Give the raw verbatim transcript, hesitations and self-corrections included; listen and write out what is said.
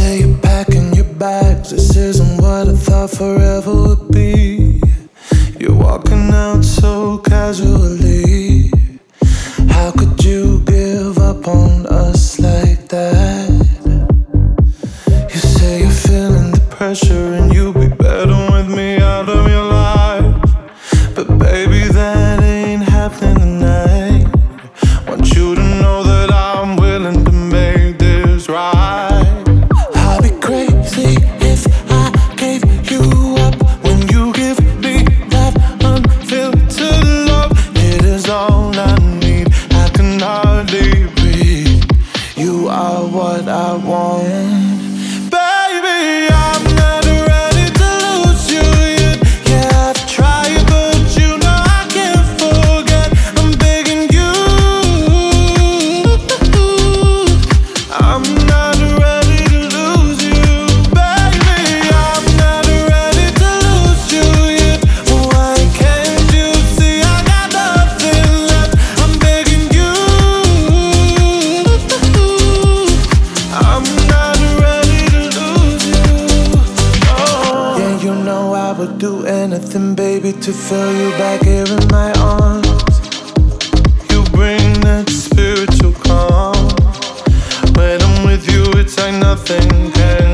say you're packing your bags. This isn't what I thought forever would be. You're walking out so casually. How could you give up on us like that? You say you're feeling the pressure and you'll be better with me out of your life. But baby, that ain't happening tonight. Want you to know that I'm willing to make this right. I'll be crazy if I gave you up when you give me that unfiltered love. It is all I need, I can hardly breathe. You are what I want. Baby, I'm not ready to lose you yet. Yeah, I've tried, but you know I can't forget. I'm begging you. I'm not ready to lose you. Baby, I'm not ready to lose you yet. Why can't you see I got nothing left? I'm begging you. I'm not ready to lose you. Oh. Yeah, you know I would do anything, baby, to feel you back here in my arms. You bring that spiritual calm. When I'm with you, it's like nothing can